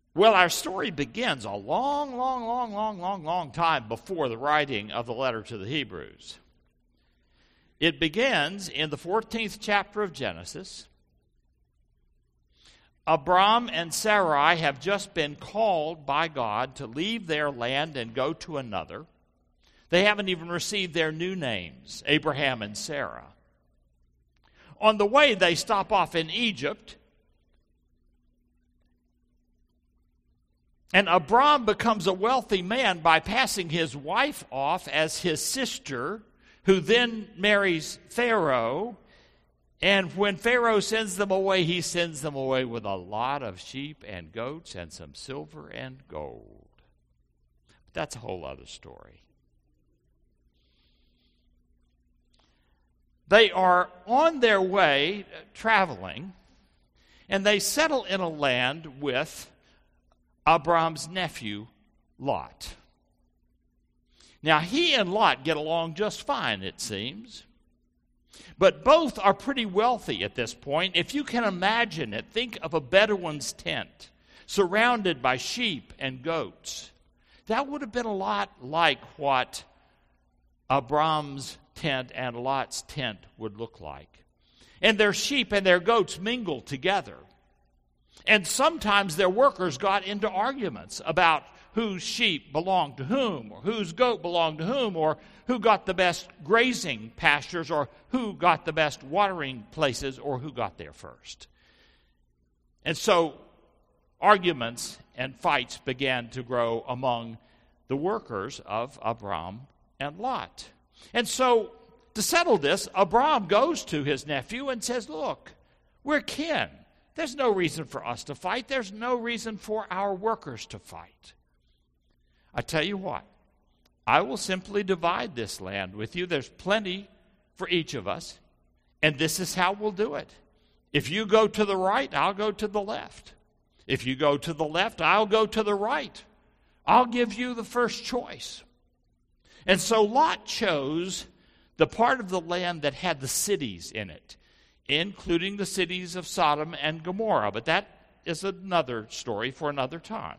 Well, our story begins a long time before the writing of the letter to the Hebrews. It begins in the 14th chapter of Genesis. Abram and Sarai have just been called by God to leave their land and go to another. They haven't even received their new names, Abraham and Sarah. On the way, they stop off in Egypt. And Abram becomes a wealthy man by passing his wife off as his sister, who then marries Pharaoh. And when Pharaoh sends them away, he sends them away with a lot of sheep and goats and some silver and gold. But that's a whole other story. They are on their way traveling, and they settle in a land with Abram's nephew, Lot. Now, he and Lot get along just fine, it seems. But both are pretty wealthy at this point. If you can imagine it, think of a Bedouin's tent surrounded by sheep and goats. That would have been a lot like what Abram's tent and Lot's tent would look like. And their sheep and their goats mingled together. And sometimes their workers got into arguments about whose sheep belonged to whom, or whose goat belonged to whom, or who got the best grazing pastures, or who got the best watering places, or who got there first. And so arguments and fights began to grow among the workers of Abram and Lot. And so to settle this, Abram goes to his nephew and says, "Look, we're kin. There's no reason for us to fight. There's no reason for our workers to fight. I tell you what, I will simply divide this land with you. There's plenty for each of us, and this is how we'll do it. If you go to the right, I'll go to the left. If you go to the left, I'll go to the right. I'll give you the first choice." And so Lot chose the part of the land that had the cities in it, including the cities of Sodom and Gomorrah. But that is another story for another time.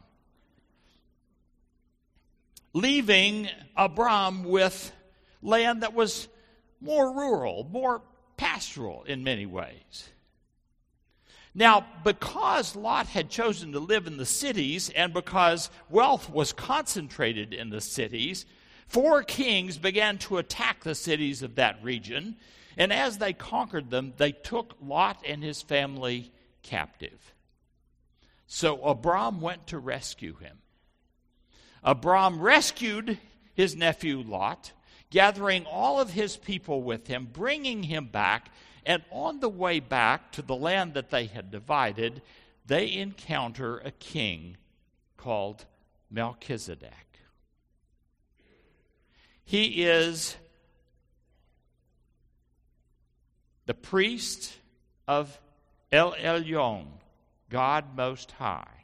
Leaving Abram with land that was more rural, more pastoral in many ways. Now, because Lot had chosen to live in the cities and because wealth was concentrated in the cities, 4 kings began to attack the cities of that region. And as they conquered them, they took Lot and his family captive. So Abram went to rescue him. Abram rescued his nephew Lot, gathering all of his people with him, bringing him back. And on the way back to the land that they had divided, they encounter a king called Melchizedek. He is the priest of El Elyon, God Most High.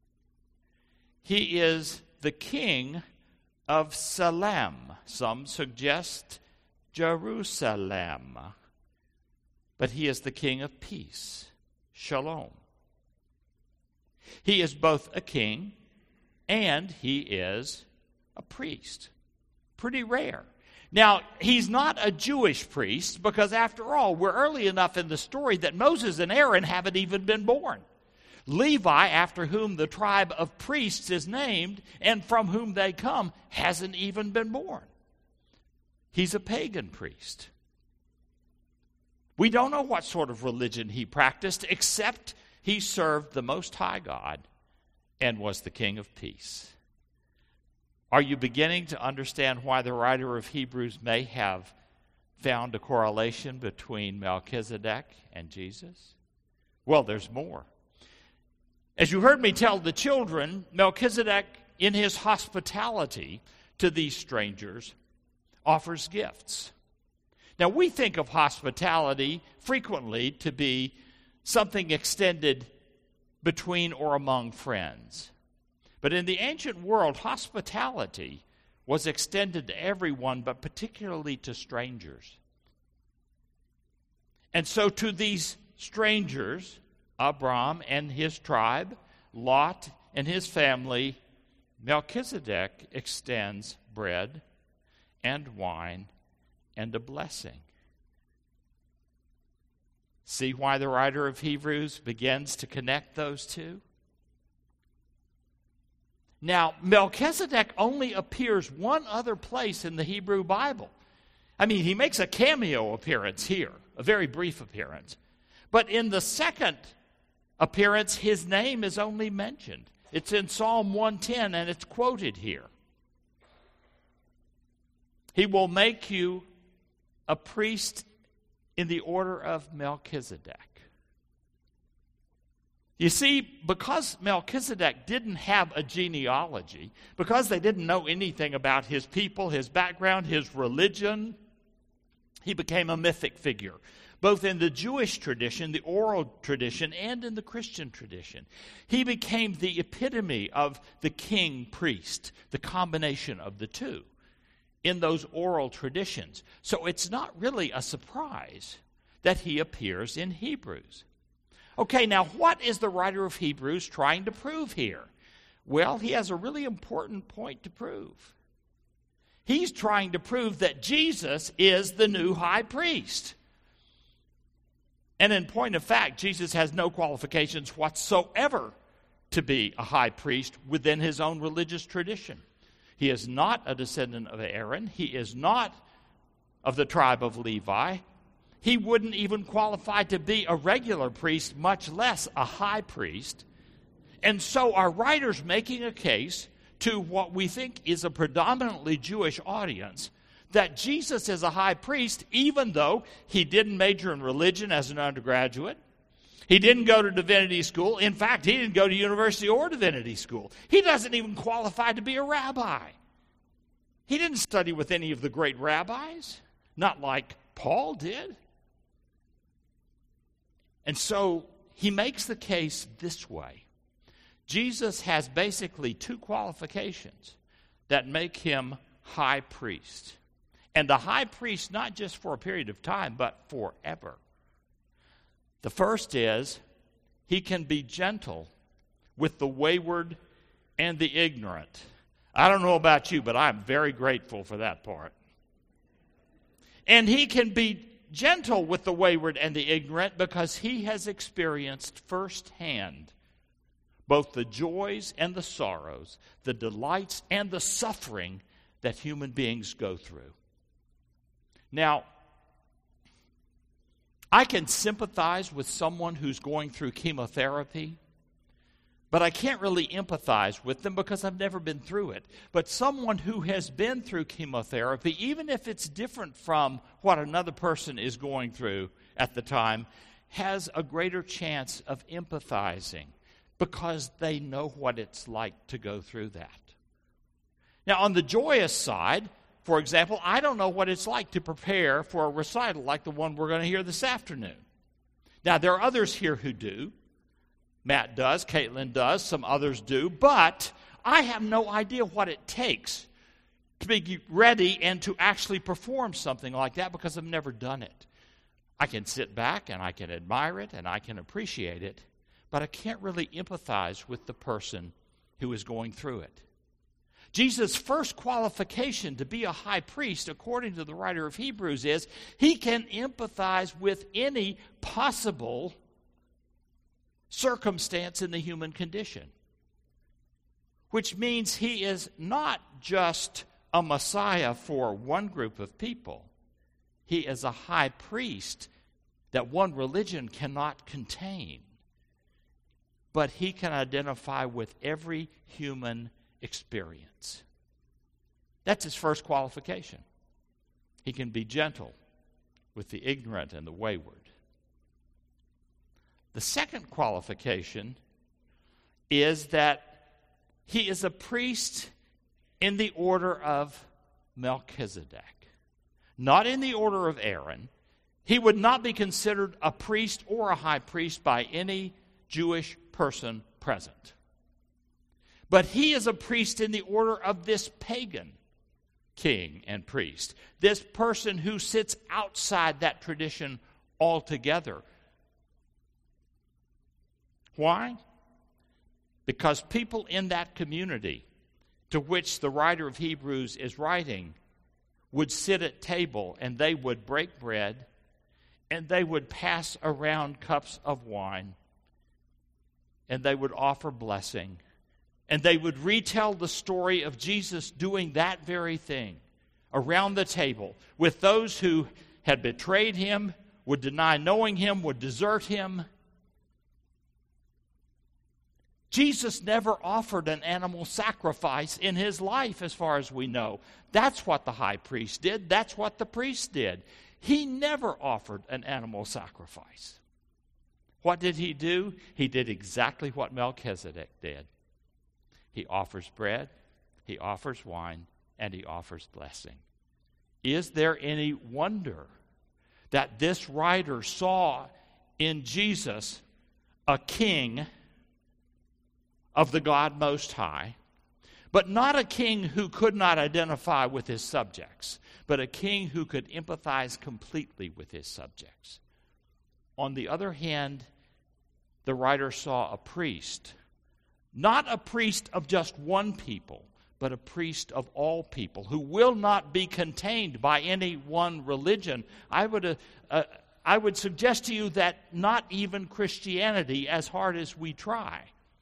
He is the king of Salem. Some suggest Jerusalem. But he is the king of peace, Shalom. He is both a king and he is a priest. Pretty rare. Now, he's not a Jewish priest because, after all, we're early enough in the story that Moses and Aaron haven't even been born. Levi, after whom the tribe of priests is named and from whom they come, hasn't even been born. He's a pagan priest. We don't know what sort of religion he practiced, except he served the Most High God and was the King of Peace. Are you beginning to understand why the writer of Hebrews may have found a correlation between Melchizedek and Jesus? Well, there's more. As you heard me tell the children, Melchizedek, in his hospitality to these strangers, offers gifts. Now, we think of hospitality frequently to be something extended between or among friends. But in the ancient world, hospitality was extended to everyone, but particularly to strangers. And so to these strangers, Abram and his tribe, Lot and his family, Melchizedek extends bread and wine and a blessing. See why the writer of Hebrews begins to connect those two? Now, Melchizedek only appears one other place in the Hebrew Bible. I mean, he makes a cameo appearance here, a very brief appearance. But in the second appearance, his name is only mentioned. It's in Psalm 110, and it's quoted here. He will make you a priest in the order of Melchizedek. You see, because Melchizedek didn't have a genealogy, because they didn't know anything about his people, his background, his religion, he became a mythic figure, both in the Jewish tradition, the oral tradition, and in the Christian tradition. He became the epitome of the king-priest, the combination of the two, in those oral traditions. So it's not really a surprise that he appears in Hebrews. Okay, now what is the writer of Hebrews trying to prove here? Well, he has a really important point to prove. He's trying to prove that Jesus is the new high priest. And in point of fact, Jesus has no qualifications whatsoever to be a high priest within his own religious tradition. He is not a descendant of Aaron. He is not of the tribe of Levi. He wouldn't even qualify to be a regular priest, much less a high priest. And so our writer's making a case to what we think is a predominantly Jewish audience that Jesus is a high priest, even though he didn't major in religion as an undergraduate. He didn't go to divinity school. In fact, he didn't go to university or divinity school. He doesn't even qualify to be a rabbi. He didn't study with any of the great rabbis, not like Paul did. And so he makes the case this way. Jesus has basically two qualifications that make him high priest. And a high priest not just for a period of time, but forever. The first is he can be gentle with the wayward and the ignorant. I don't know about you, but I'm very grateful for that part. And he can be gentle with the wayward and the ignorant because he has experienced firsthand both the joys and the sorrows, the delights and the suffering that human beings go through. Now, I can sympathize with someone who's going through chemotherapy, but I can't really empathize with them because I've never been through it. But someone who has been through chemotherapy, even if it's different from what another person is going through at the time, has a greater chance of empathizing because they know what it's like to go through that. Now, on the joyous side, for example, I don't know what it's like to prepare for a recital like the one we're going to hear this afternoon. Now, there are others here who do. Matt does, Caitlin does, some others do, but I have no idea what it takes to be ready and to actually perform something like that because I've never done it. I can sit back and I can admire it and I can appreciate it, but I can't really empathize with the person who is going through it. Jesus' first qualification to be a high priest, according to the writer of Hebrews, is he can empathize with any possible circumstance in the human condition, which means he is not just a Messiah for one group of people. He is a high priest that one religion cannot contain, but he can identify with every human experience. That's his first qualification. He can be gentle with the ignorant and the wayward. The second qualification is that he is a priest in the order of Melchizedek, not in the order of Aaron. He would not be considered a priest or a high priest by any Jewish person present. But he is a priest in the order of this pagan king and priest, this person who sits outside that tradition altogether. Why? Because people in that community to which the writer of Hebrews is writing would sit at table and they would break bread and they would pass around cups of wine and they would offer blessing and they would retell the story of Jesus doing that very thing around the table with those who had betrayed him, would deny knowing him, would desert him. Jesus never offered an animal sacrifice in his life, as far as we know. That's what the high priest did. That's what the priest did. He never offered an animal sacrifice. What did he do? He did exactly what Melchizedek did. He offers bread, he offers wine, and he offers blessing. Is there any wonder that this writer saw in Jesus a king of the God Most High, but not a king who could not identify with his subjects, but a king who could empathize completely with his subjects? On the other hand, the writer saw a priest, not a priest of just one people, but a priest of all people, who will not be contained by any one religion. I would suggest to you that not even Christianity, as hard as we try,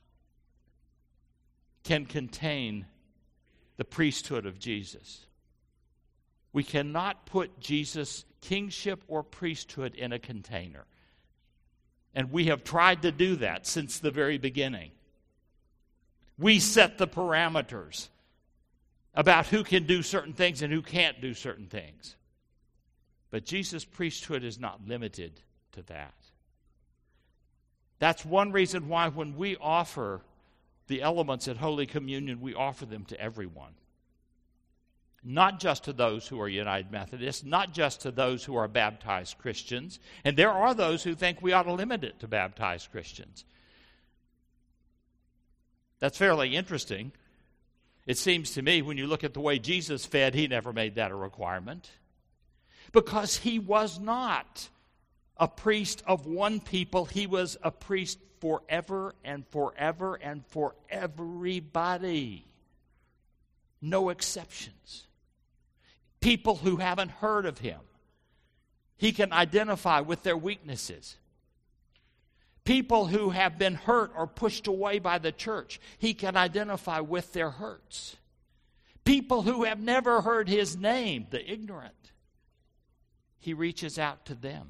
can contain the priesthood of Jesus. We cannot put Jesus' kingship or priesthood in a container. And we have tried to do that since the very beginning. We set the parameters about who can do certain things and who can't do certain things. But Jesus' priesthood is not limited to that. That's one reason why when we offer the elements at Holy Communion, we offer them to everyone. Not just to those who are United Methodists, not just to those who are baptized Christians. And there are those who think we ought to limit it to baptized Christians. That's fairly interesting. It seems to me, when you look at the way Jesus fed, he never made that a requirement. Because he was not a priest of one people. He was a priest forever and forever and for everybody. No exceptions. People who haven't heard of him, he can identify with their weaknesses. People who have been hurt or pushed away by the church, he can identify with their hurts. People who have never heard his name, the ignorant, he reaches out to them.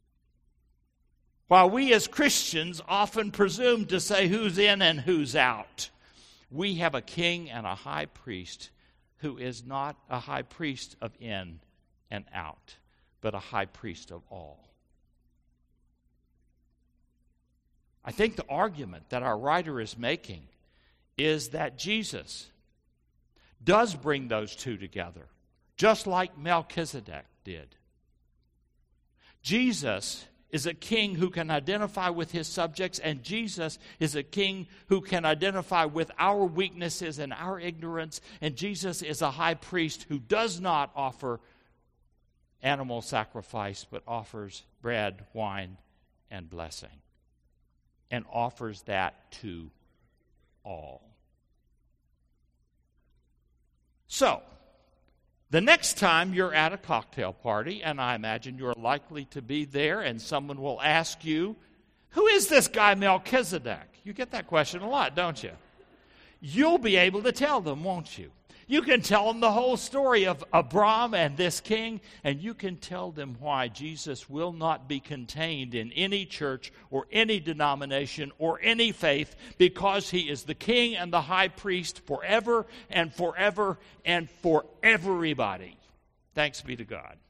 While we as Christians often presume to say who's in and who's out, we have a king and a high priest who is not a high priest of in and out, but a high priest of all. I think the argument that our writer is making is that Jesus does bring those two together, just like Melchizedek did. Jesus is a king who can identify with his subjects, and Jesus is a king who can identify with our weaknesses and our ignorance, and Jesus is a high priest who does not offer animal sacrifice, but offers bread, wine, and blessing, and offers that to all. So, the next time you're at a cocktail party, and I imagine you're likely to be there, and someone will ask you, who is this guy Melchizedek? You get that question a lot, don't you? You'll be able to tell them, won't you? You can tell them the whole story of Abram and this king, and you can tell them why Jesus will not be contained in any church or any denomination or any faith, because he is the king and the high priest forever and forever and for everybody. Thanks be to God.